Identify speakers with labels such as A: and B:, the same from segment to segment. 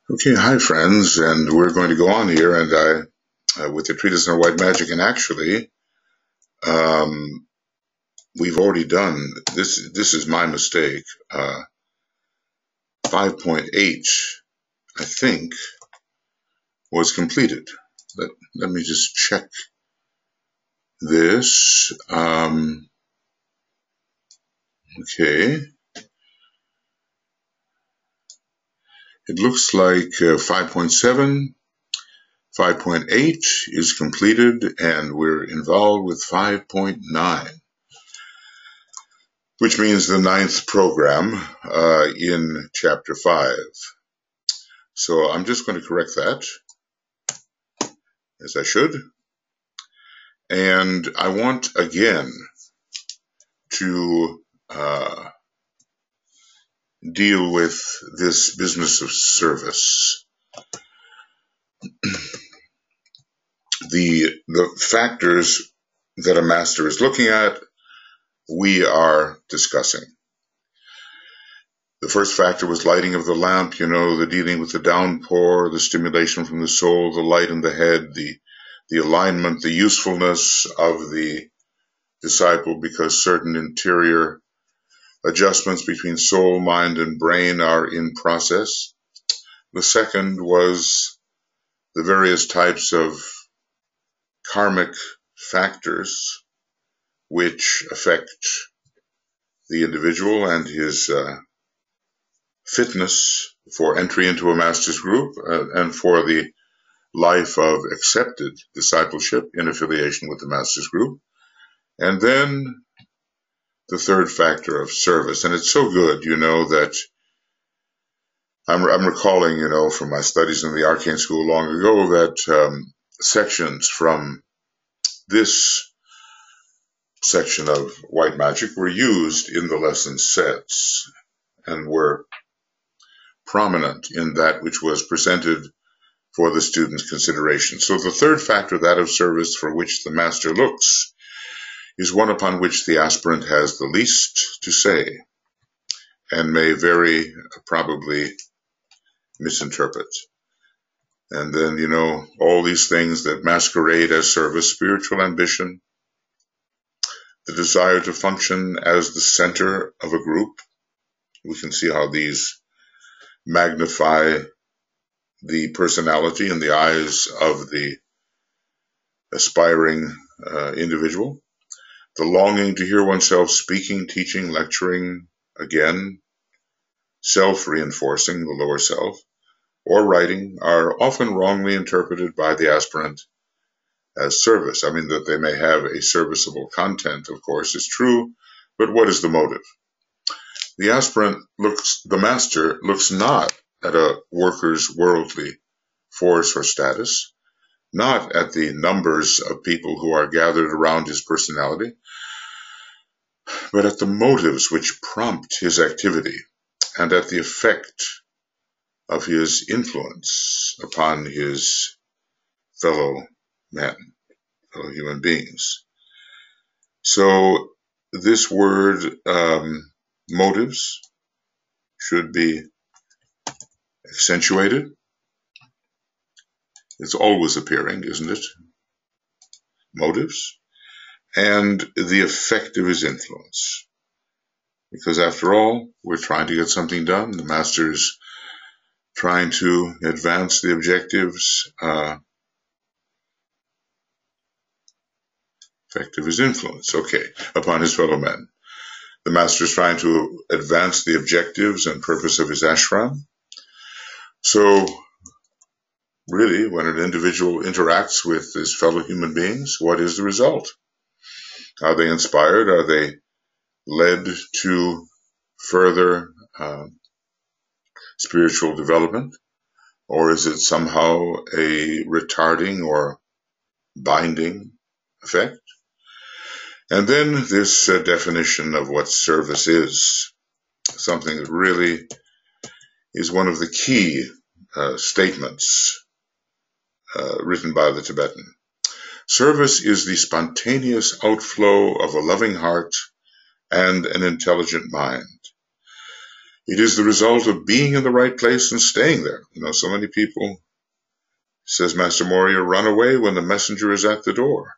A: Okay, hi friends, and we're going to go on here, and with the treatise on white magic, and actually, um, we've already done this. This is my mistake. 5.8, I think, was completed. Let me just check this. Okay, it looks like 5.7, 5.8 is completed, and we're involved with 5.9. Which means the ninth program in chapter 5. So I'm just going to correct that, as I should. And I want, again, to deal with this business of service. The factors that a master is looking at, we are discussing. The first factor was lighting of the lamp, the dealing with the downpour, the stimulation from the soul, the light in the head, the alignment, the usefulness of the disciple, because certain interior adjustments between soul, mind, and brain are in process. The second was the various types of karmic factors which affect the individual and his fitness for entry into a master's group and for the life of accepted discipleship in affiliation with the master's group. And then the third factor of service. And it's so good, that I'm recalling, from my studies in the Arcane School long ago, that sections from this section of white magic were used in the lesson sets and were prominent in that which was presented for the student's consideration. So the third factor, that of service, for which the master looks, is one upon which the aspirant has the least to say and may very probably misinterpret. And then, all these things that masquerade as service, spiritual ambition, the desire to function as the center of a group. We can see how these magnify the personality in the eyes of the aspiring individual. The longing to hear oneself speaking, teaching, lecturing, again, self-reinforcing the lower self, or writing, are often wrongly interpreted by the aspirant as service. I mean, that they may have a serviceable content, of course, is true, but what is the motive? The master looks not at a worker's worldly force or status, not at the numbers of people who are gathered around his personality, but at the motives which prompt his activity and at the effect of his influence upon his fellow men, fellow human beings. So this word, motives, should be accentuated. It's always appearing, isn't it? Motives. And the effect of his influence. Because after all, we're trying to get something done. The master's trying to advance the objectives, effect of his influence, upon his fellow men. The master is trying to advance the objectives and purpose of his ashram. So, really, when an individual interacts with his fellow human beings, what is the result? Are they inspired? Are they led to further spiritual development? Or is it somehow a retarding or binding effect? And then this definition of what service is, something that really is one of the key statements written by the Tibetan. Service is the spontaneous outflow of a loving heart and an intelligent mind. It is the result of being in the right place and staying there. So many people, says Master Moria, run away when the messenger is at the door.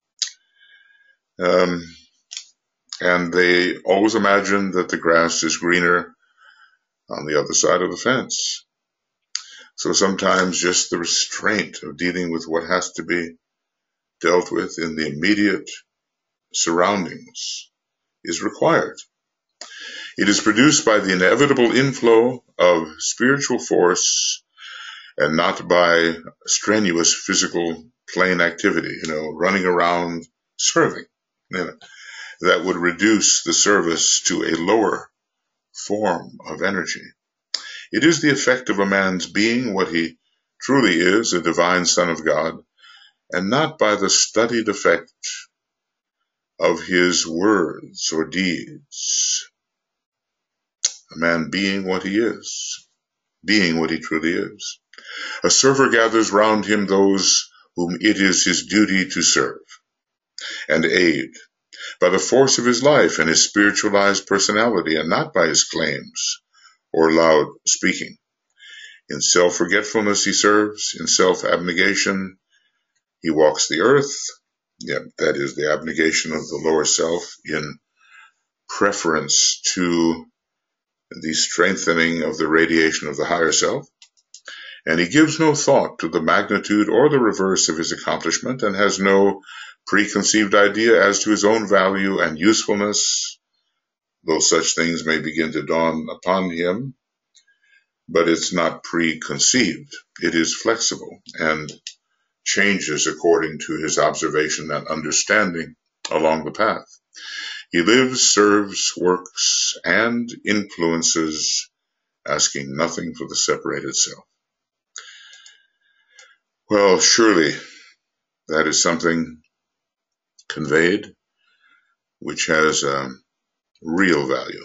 A: And they always imagine that the grass is greener on the other side of the fence. So sometimes just the restraint of dealing with what has to be dealt with in the immediate surroundings is required. It is produced by the inevitable inflow of spiritual force and not by strenuous physical plain activity, running around serving. That would reduce the service to a lower form of energy. It is the effect of a man's being what he truly is, a divine Son of God, and not by the studied effect of his words or deeds. A man being what he is, being what he truly is. A server gathers round him those whom it is his duty to serve and aid by the force of his life and his spiritualized personality, and not by his claims or loud speaking. In self-forgetfulness he serves, in self-abnegation he walks the earth. That is the abnegation of the lower self in preference to the strengthening of the radiation of the higher self. And he gives no thought to the magnitude or the reverse of his accomplishment, and has no preconceived idea as to his own value and usefulness, though such things may begin to dawn upon him. But it's not preconceived. It is flexible and changes according to his observation and understanding along the path. He lives, serves, works, and influences, asking nothing for the separated self. Well, surely that is something conveyed which has real value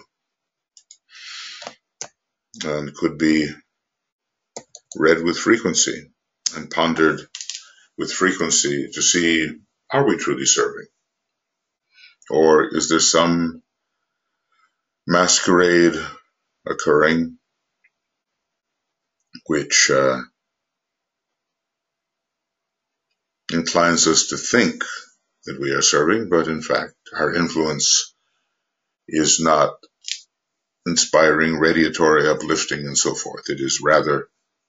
A: and could be read with frequency and pondered with frequency to see, are we truly serving? Or is there some masquerade occurring which inclines us to think that we are serving, but in fact our influence is not inspiring, radiatory, uplifting, and so forth. It is rather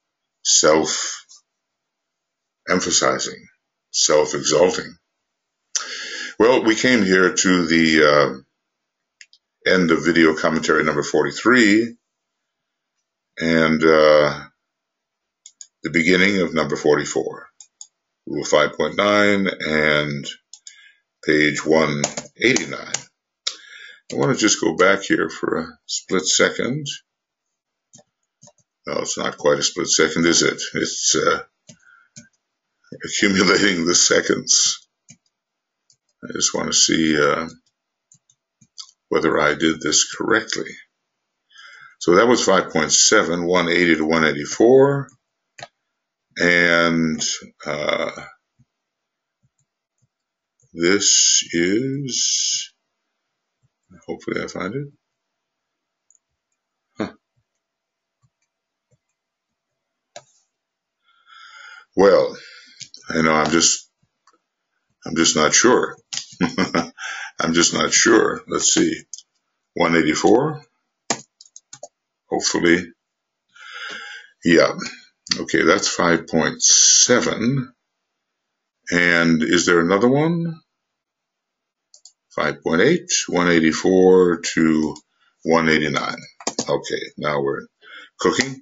A: self-emphasizing, self-exalting. Well, we came here to the end of video commentary number 43 and the beginning of number 44, Rule 5.9 and page 189. I want to just go back here for a split second. No, it's not quite a split second, is it? It's accumulating the seconds. I just want to see whether I did this correctly. So that was 5.7, 180 to 184. And this is, hopefully I find it. Well, I know I'm just not sure. I'm just not sure. Let's see. 184. Hopefully. Yeah. Okay, that's 5.7. And is there another one? 5.8, 184 to 189. Okay, now we're cooking.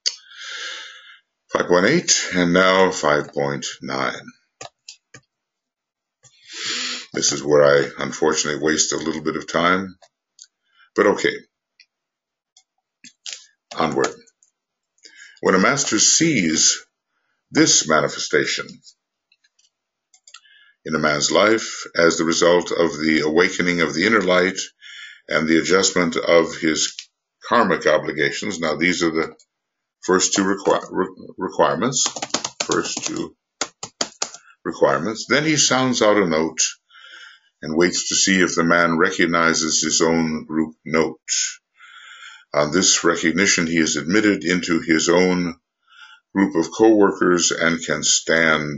A: 5.8 and now 5.9. This is where I unfortunately waste a little bit of time, but okay. Onward. When a master sees this manifestation in a man's life as the result of the awakening of the inner light and the adjustment of his karmic obligations, now these are the first two requirements, then he sounds out a note and waits to see if the man recognizes his own group note. On this recognition, he is admitted into his own group of co-workers and can stand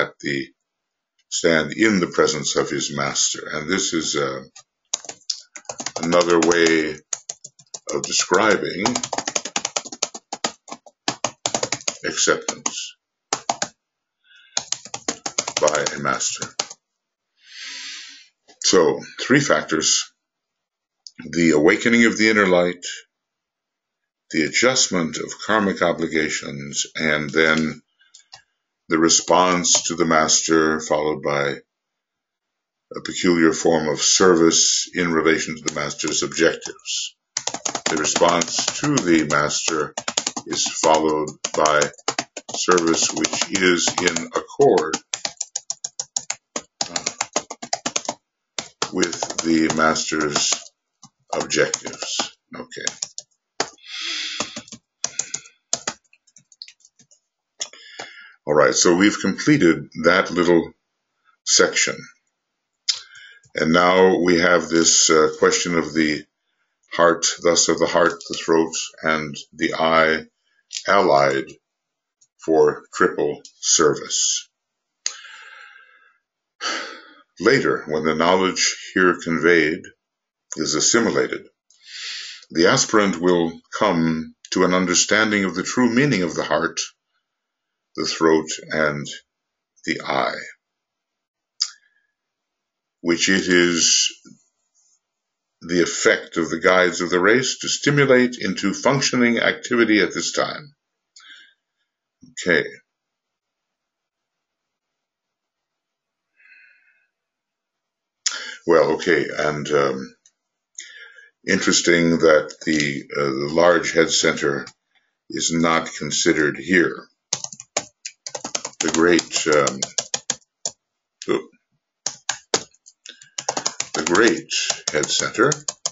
A: in the presence of his master. And this is another way of describing acceptance by a master. So, 3 factors: the awakening of the inner light, the adjustment of karmic obligations, and then the response to the master, followed by a peculiar form of service in relation to the master's objectives. The response to the master is followed by service which is in accord with the master's objectives. Okay. All right, so we've completed that little section. And now we have this question of the heart, thus of the heart, the throat, and the eye allied for triple service. Later, when the knowledge here conveyed is assimilated, the aspirant will come to an understanding of the true meaning of the heart, the throat, and the eye, which it is the effect of the guides of the race to stimulate into functioning activity at this time. Okay. Well, okay, and interesting that the large head center is not considered here. The great head center.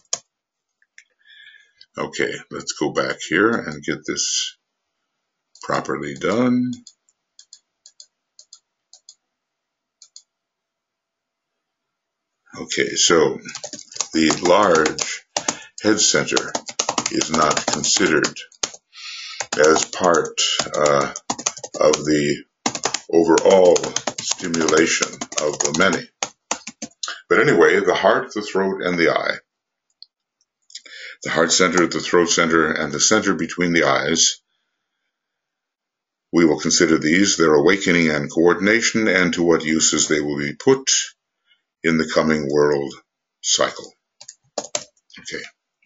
A: Okay, let's go back here and get this properly done. Okay, so the large head center is not considered as part of the overall stimulation of the many. But anyway, the heart, the throat, and the eye. The heart center, the throat center, and the center between the eyes. We will consider these, their awakening and coordination, and to what uses they will be put in the coming world cycle. Okay.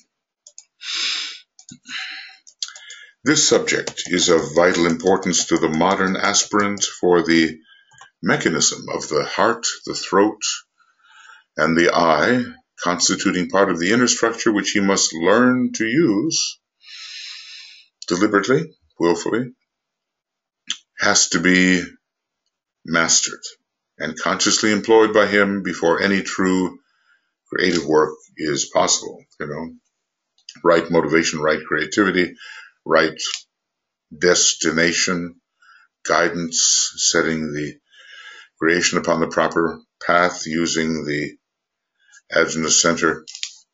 A: This subject is of vital importance to the modern aspirant, for the mechanism of the heart, the throat, and the eye, constituting part of the inner structure which he must learn to use deliberately, willfully, has to be mastered and consciously employed by him before any true creative work is possible. Right motivation, right creativity, right destination, guidance, setting the creation upon the proper path using the Ajna center.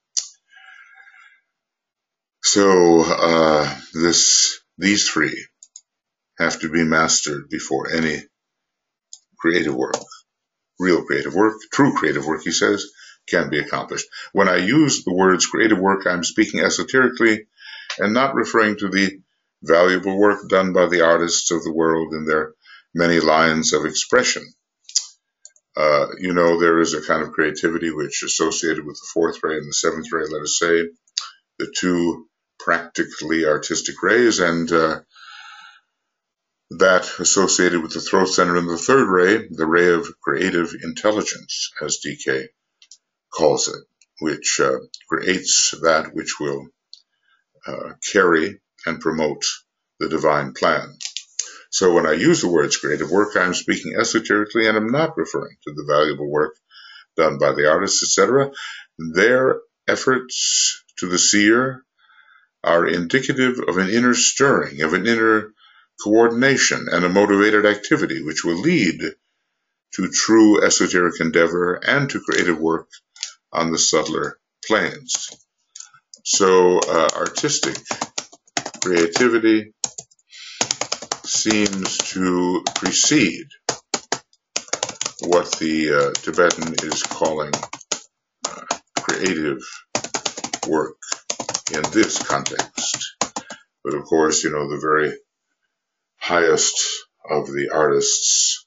A: So these 3 have to be mastered before any creative work, real creative work, true creative work, he says, can be accomplished. When I use the words creative work, I'm speaking esoterically and not referring to the valuable work done by the artists of the world in their many lines of expression. There is a kind of creativity which is associated with the 4th ray and the 7th ray, let us say, the 2 practically artistic rays, and that associated with the throat center and the 3rd ray, the ray of creative intelligence, as DK calls it, which creates that which will carry and promote the divine plan. So when I use the words creative work, I'm speaking esoterically, and I'm not referring to the valuable work done by the artists, etc. Their efforts to the seer are indicative of an inner stirring, of an inner coordination and a motivated activity which will lead to true esoteric endeavor and to creative work on the subtler planes. So artistic creativity seems to precede what the Tibetan is calling creative work in this context. But of course, you know, the very highest of the artists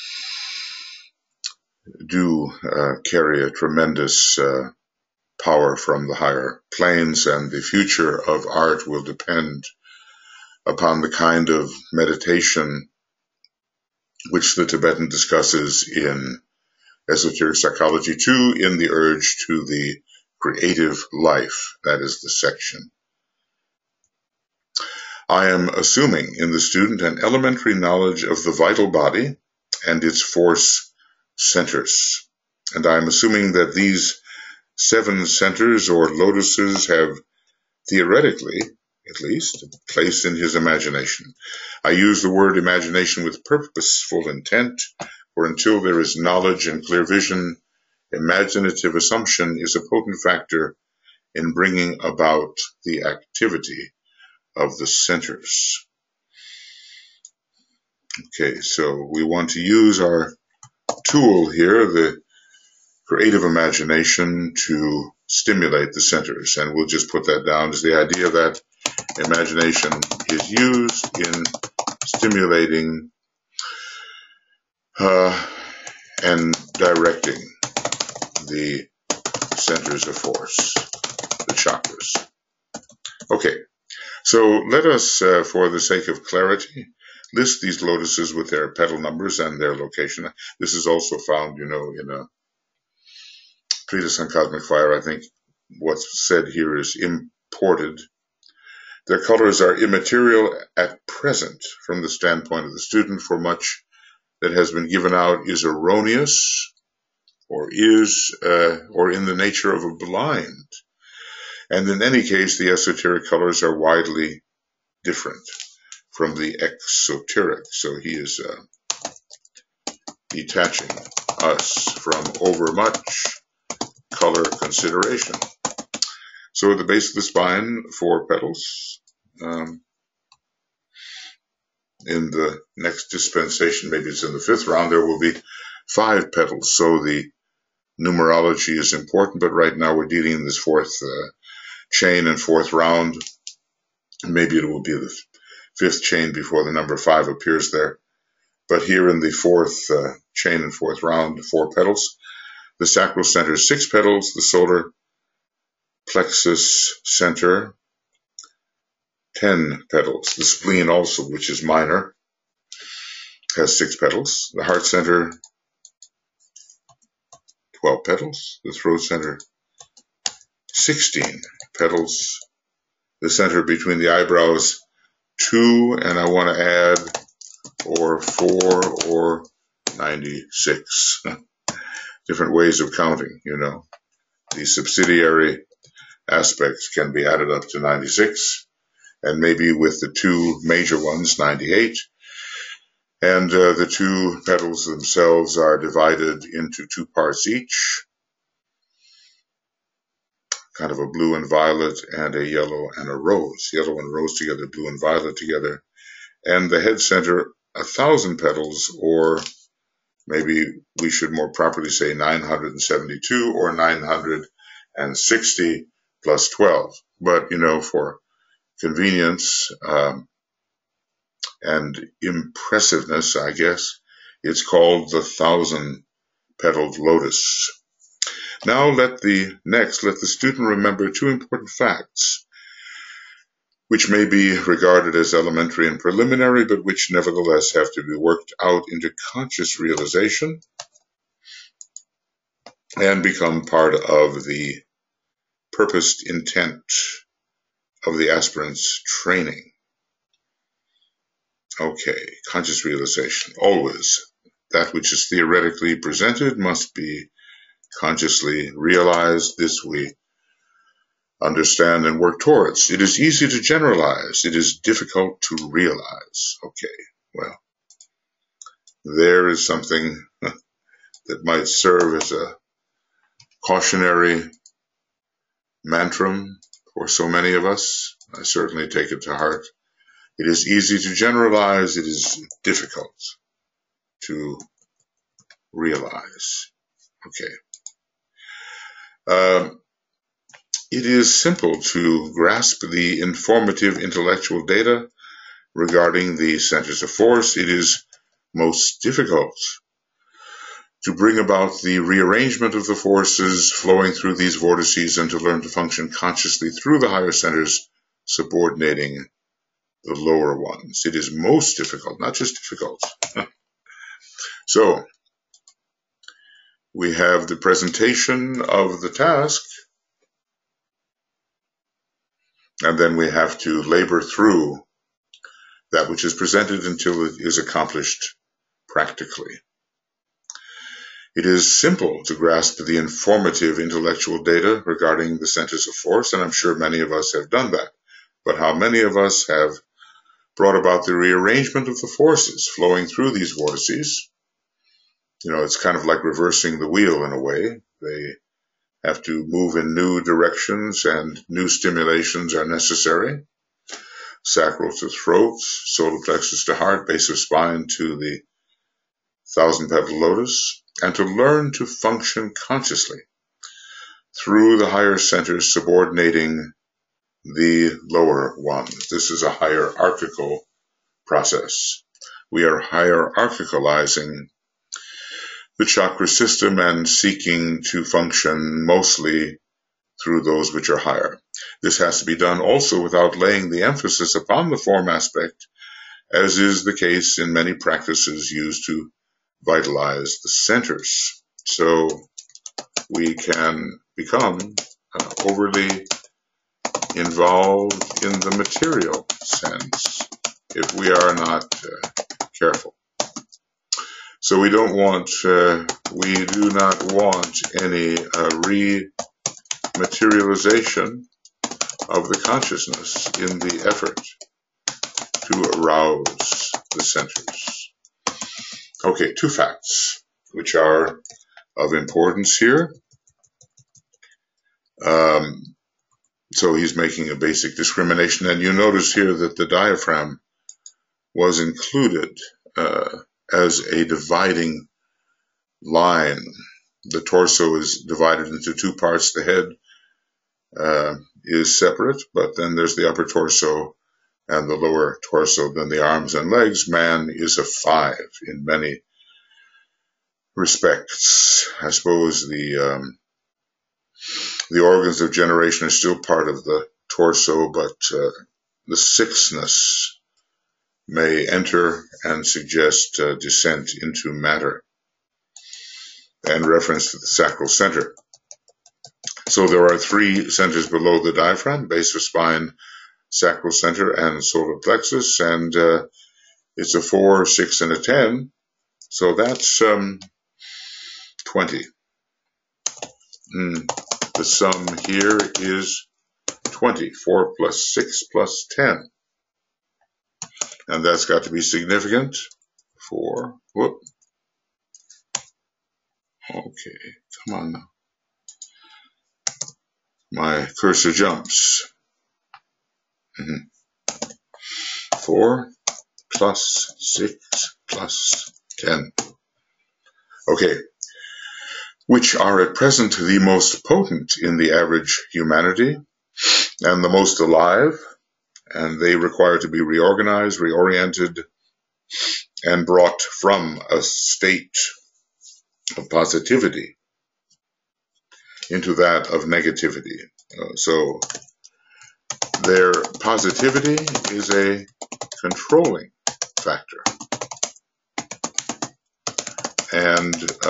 A: do carry a tremendous power from the higher planes, and the future of art will depend upon the kind of meditation which the Tibetan discusses in Esoteric Psychology 2 in the Urge to the Creative Life. That is the section. I am assuming in the student an elementary knowledge of the vital body and its force centers. And I am assuming that these 7 centers or lotuses have theoretically, at least, a place in his imagination. I use the word imagination with purposeful intent, for until there is knowledge and clear vision, imaginative assumption is a potent factor in bringing about the activity of the centers. Okay, so we want to use our tool here, the creative imagination, to stimulate the centers. And we'll just put that down as the idea that imagination is used in stimulating and directing the centers of force, the chakras. Okay, so let us, for the sake of clarity, list these lotuses with their petal numbers and their location. This is also found, you know, in a treatise on cosmic fire. I think what's said here is imported. Their colors are immaterial at present from the standpoint of the student, for much that has been given out is erroneous or in the nature of a blind. And in any case, the esoteric colors are widely different from the exoteric. So he is detaching us from overmuch color consideration. So at the base of the spine, 4 petals. In the next dispensation, maybe it's in the 5th round, there will be 5 petals. So the numerology is important, but right now we're dealing in this 4th chain and 4th round. Maybe it will be the 5th chain before the number 5 appears there. But here in the 4th chain and 4th round, 4 petals. The sacral center, 6 petals. The solar plexus center, 10 petals. The spleen also, which is minor, has 6 petals. The heart center, 12 petals. The throat center, 16 petals. The center between the eyebrows, 2, and I want to add or 4 or 96. Different ways of counting, you know. The subsidiary aspects can be added up to 96, and maybe with the 2 major ones, 98. And the 2 petals themselves are divided into 2 parts each, kind of a blue and violet and a yellow and a rose. Yellow and rose together, blue and violet together. And the head center, 1,000 petals, or maybe we should more properly say 972 or 960 plus 12. But, you know, for convenience and impressiveness, I guess, it's called the 1,000-petaled lotus. Now let the student remember 2 important facts, which may be regarded as elementary and preliminary, but which nevertheless have to be worked out into conscious realization and become part of the purposed intent of the aspirant's training. Okay, conscious realization. Always, that which is theoretically presented must be consciously realized. This we understand and work towards. It is easy to generalize. It is difficult to realize. Okay, well, there is something that might serve as a cautionary mantra for so many of us. I certainly take it to heart. It is easy to generalize. It is difficult to realize. Okay. It is simple to grasp the informative intellectual data regarding the centers of force. It is most difficult to bring about the rearrangement of the forces flowing through these vortices and to learn to function consciously through the higher centers, subordinating the lower ones. It is most difficult, not just difficult. So, we have the presentation of the task, and then we have to labor through that which is presented until it is accomplished practically. It is simple to grasp the informative intellectual data regarding the centers of force, and I'm sure many of us have done that. But how many of us have brought about the rearrangement of the forces flowing through these vortices? You know, it's kind of like reversing the wheel in a way. They have to move in new directions and new stimulations are necessary. Sacral to throat, solar plexus to heart, base of spine to the thousand-petaled lotus, and to learn to function consciously through the higher centers subordinating the lower ones. This is a hierarchical process. We are hierarchicalizing the chakra system and seeking to function mostly through those which are higher. This has to be done also without laying the emphasis upon the form aspect, as is the case in many practices used to vitalize the centers. So we can become overly involved in the material sense if we are not careful. So we do not want any rematerialization of the consciousness in the effort to arouse the centers. Okay, two facts which are of importance here. So he's making a basic discrimination, and you notice here that the diaphragm was included as a dividing line. The torso is divided into two parts. The head is separate, but then there's the upper torso and the lower torso, then the arms and legs. Man is a 5 in many respects. I suppose the organs of generation are still part of the torso, but the sixness may enter and suggest descent into matter and reference to the sacral center. So there are 3 centers below the diaphragm: base of spine, sacral center, and solar plexus, and it's a 4, 6, and a 10. So that's 20. The sum here is 20. 4 plus 6 plus 10. And that's got to be significant for, okay, come on now. My cursor jumps. 4 plus 6 plus 10. Okay, which are at present the most potent in the average humanity and the most alive, and they require to be reorganized, reoriented, and brought from a state of positivity into that of negativity. So their positivity is a controlling factor, and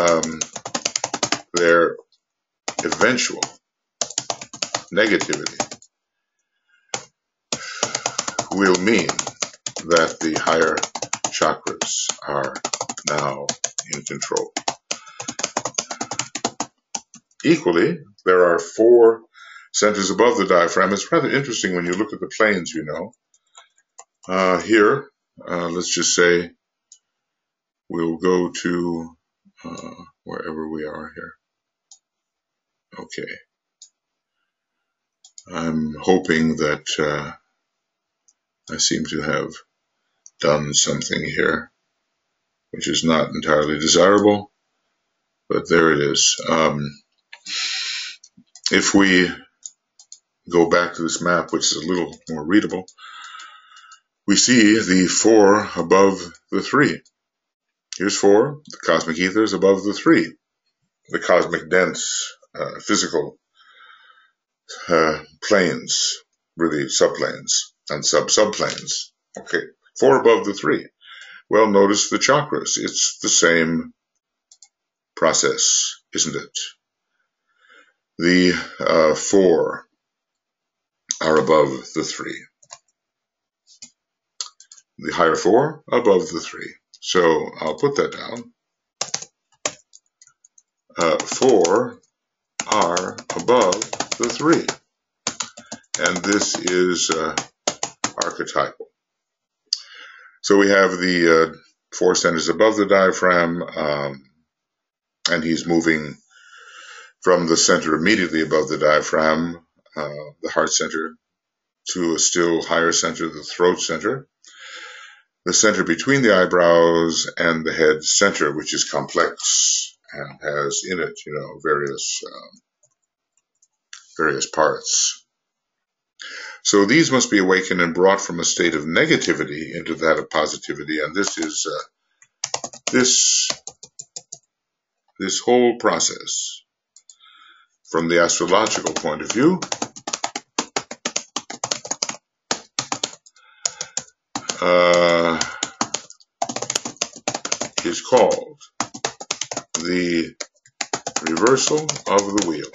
A: their eventual negativity will mean that the higher chakras are now in control. Equally, there are 4 centers above the diaphragm. It's rather interesting when you look at the planes, you know. Here, let's just say we'll go to wherever we are here. Okay. I'm hoping that I seem to have done something here which is not entirely desirable, but there it is. If we go back to this map, which is a little more readable, we see the 4 above the 3. Here's 4, the cosmic ether is above the 3. The cosmic dense physical planes, really subplanes and subplanes. Okay, 4 above the 3. Well, notice the chakras. It's the same process, isn't it? The 4 are above the 3. The higher 4 above the 3. So I'll put that down. 4 are above the 3. And this is archetypal. So we have the 4 centers above the diaphragm, and he's moving from the center immediately above the diaphragm, the heart center, to a still higher center, the throat center, the center between the eyebrows and the head center, which is complex and has in it, various parts. So these must be awakened and brought from a state of negativity into that of positivity, and this is this whole process, from the astrological point of view, is called the reversal of the wheel.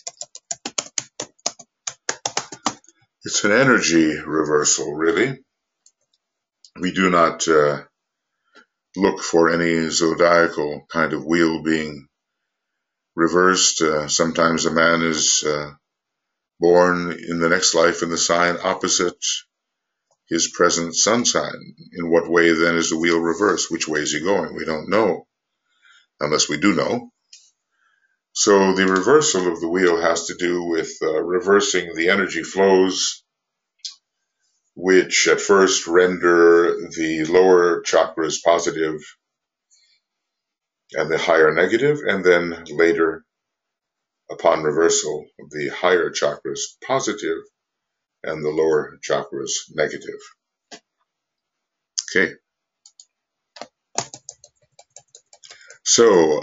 A: It's an energy reversal, really. We do not look for any zodiacal kind of wheel being reversed. Sometimes a man is born in the next life in the sign opposite his present sun sign. In what way then is the wheel reversed? Which way is he going? We don't know, unless we do know. So the reversal of the wheel has to do with reversing the energy flows, which at first render the lower chakras positive and the higher negative, and then later, upon reversal, the higher chakras positive and the lower chakras negative. Okay. So,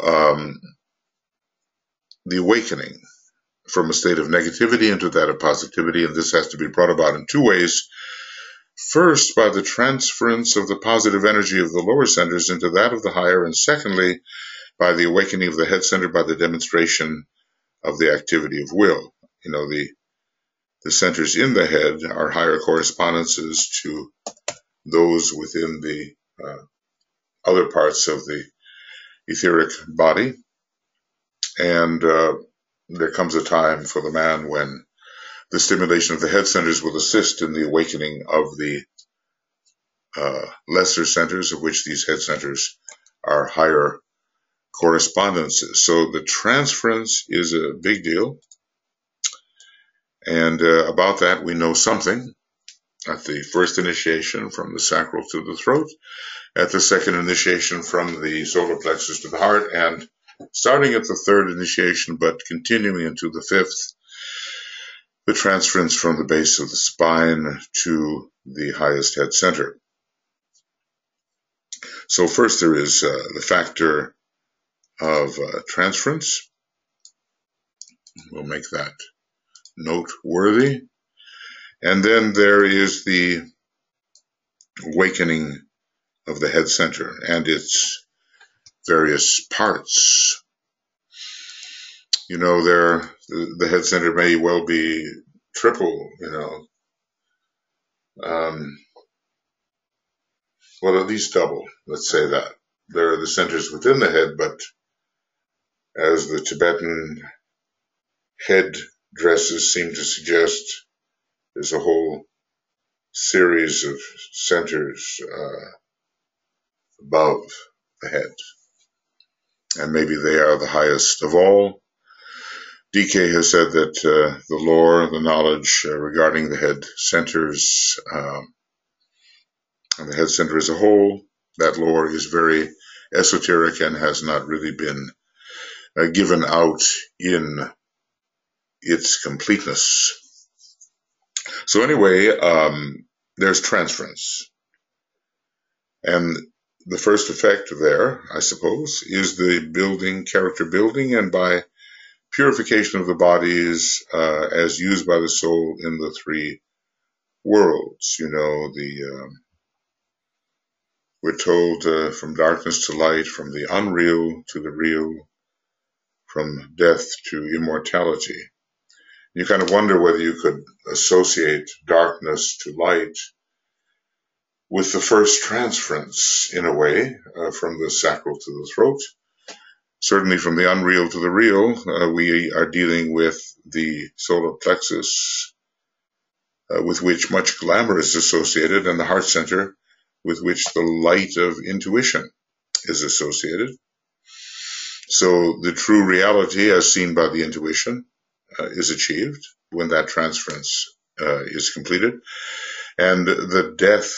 A: the awakening from a state of negativity into that of positivity, and this has to be brought about in 2 ways. First, by the transference of the positive energy of the lower centers into that of the higher, and secondly, by the awakening of the head center by the demonstration of the activity of will. The centers in the head are higher correspondences to those within the other parts of the etheric body. And there comes a time for the man when the stimulation of the head centers will assist in the awakening of the lesser centers, of which these head centers are higher correspondences. So the transference is a big deal. And about that we know something at the first initiation from the sacral to the throat, at the second initiation from the solar plexus to the heart, and starting at the third initiation but continuing into the fifth, the transference from the base of the spine to the highest head center. So first there is the factor of transference. We'll make that noteworthy. And then there is the awakening of the head center and its various parts. The head center may well be triple, well, at least double, let's say that. There are the centers within the head, but as the Tibetan head dresses seem to suggest, there's a whole series of centers above the head. And maybe they are the highest of all. DK has said that the lore, the knowledge regarding the head centers and the head center as a whole, that lore is very esoteric and has not really been given out in its completeness. So anyway, there's transference. And the first effect there, I suppose, is the building, character building, and by purification of the bodies as used by the soul in the three worlds. You know, we're told from darkness to light, from the unreal to the real, from death to immortality. You kind of wonder whether you could associate darkness to light with the first transference, in a way, from the sacral to the throat. Certainly from the unreal to the real, we are dealing with the solar plexus, with which much glamour is associated, and the heart center, with which the light of intuition is associated. So the true reality, as seen by the intuition, is achieved when that transference is completed. And the death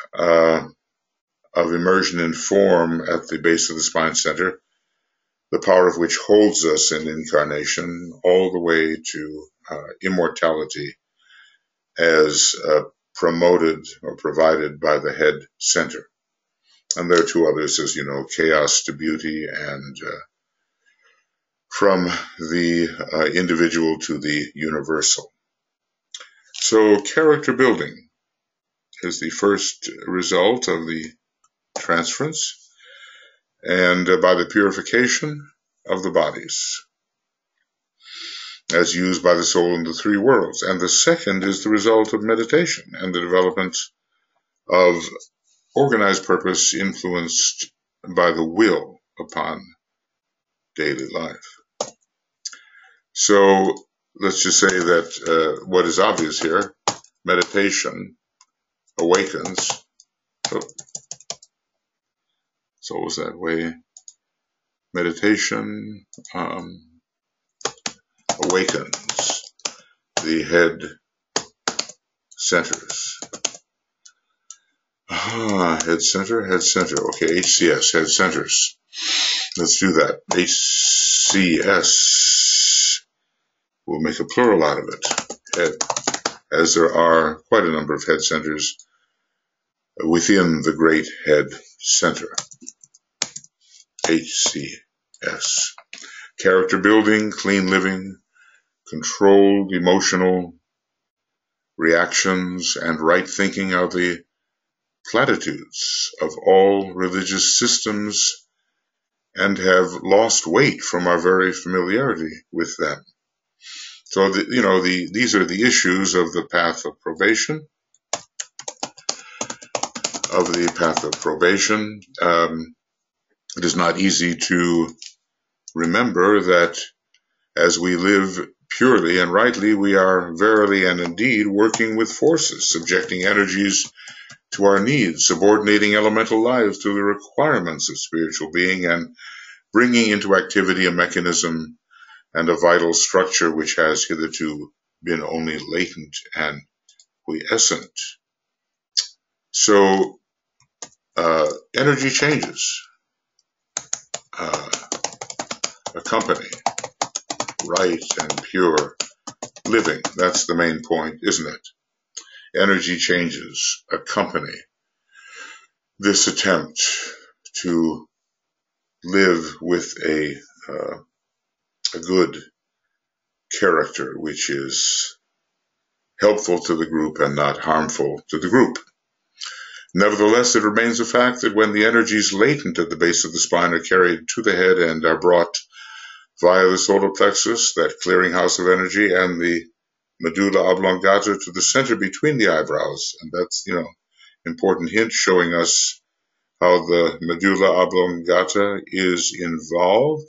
A: of immersion in form at the base of the spine center, the power of which holds us in incarnation all the way to immortality as promoted or provided by the head center. And there are two others, as you know, chaos to beauty, and from the individual to the universal. So character building is the first result of the transference, and by the purification of the bodies as used by the soul in the three worlds. And the second is the result of meditation and the development of organized purpose influenced by the will upon daily life. So let's just say that what is obvious here, meditation awakens. It's always that way. Meditation awakens the head centers. Head center. Okay, HCS, head centers. Let's do that. HCS. We'll make a plural out of it. Head, as there are quite a number of head centers within the great head center. HCS. Character building, clean living, controlled emotional reactions, and right thinking are the platitudes of all religious systems, and have lost weight from our very familiarity with them. So, these are the issues of the path of probation. It is not easy to remember that as we live purely and rightly, we are verily and indeed working with forces, subjecting energies to our needs, subordinating elemental lives to the requirements of spiritual being, and bringing into activity a mechanism and a vital structure which has hitherto been only latent and quiescent. So energy changes accompany right and pure living. That's the main point, isn't it? Energy changes accompany this attempt to live with a good character which is helpful to the group and not harmful to the group. Nevertheless, it remains a fact that when the energies latent at the base of the spine are carried to the head and are brought via the solar plexus, that clearinghouse of energy, and the medulla oblongata to the center between the eyebrows, and that's, important hint showing us how the medulla oblongata is involved.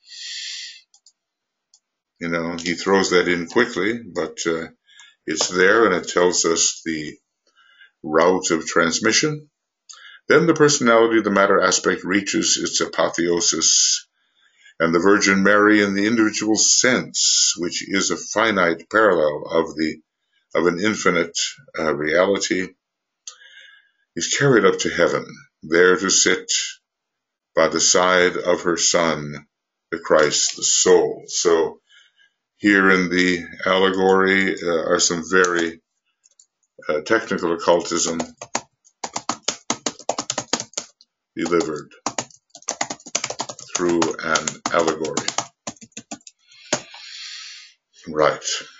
A: He throws that in quickly, but it's there, and it tells us the route of transmission. Then the personality, the matter aspect, reaches its apotheosis and the Virgin Mary in the individual sense, which is a finite parallel of an infinite reality, is carried up to heaven, there to sit by the side of her Son, the Christ, the soul. So here in the allegory are some very technical occultism delivered through an allegory. Right.